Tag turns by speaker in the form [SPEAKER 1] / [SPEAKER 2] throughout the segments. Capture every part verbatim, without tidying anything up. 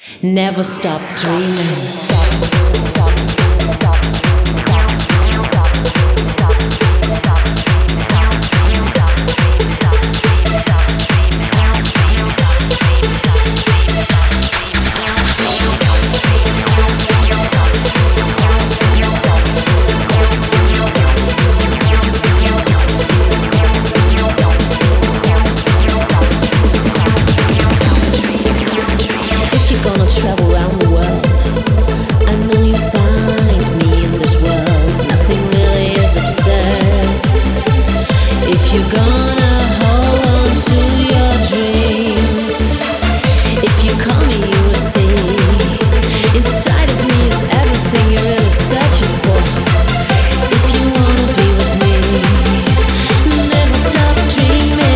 [SPEAKER 1] Never stop dreaming. Travel around the world, I know you find me in this world. Nothing really is absurd if you're gonna hold on to your dreams. If you call me, you will see inside of me is everything you're really searching for. If you wanna be with me, never stop dreaming.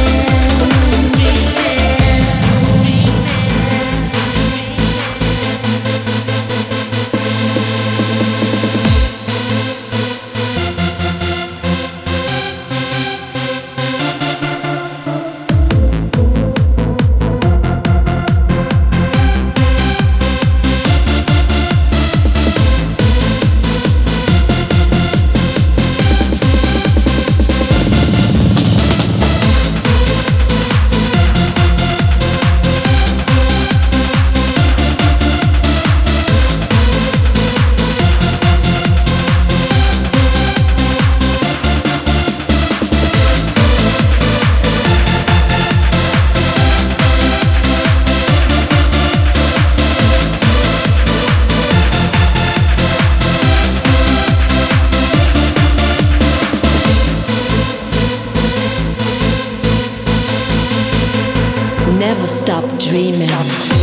[SPEAKER 1] Never stop dreaming.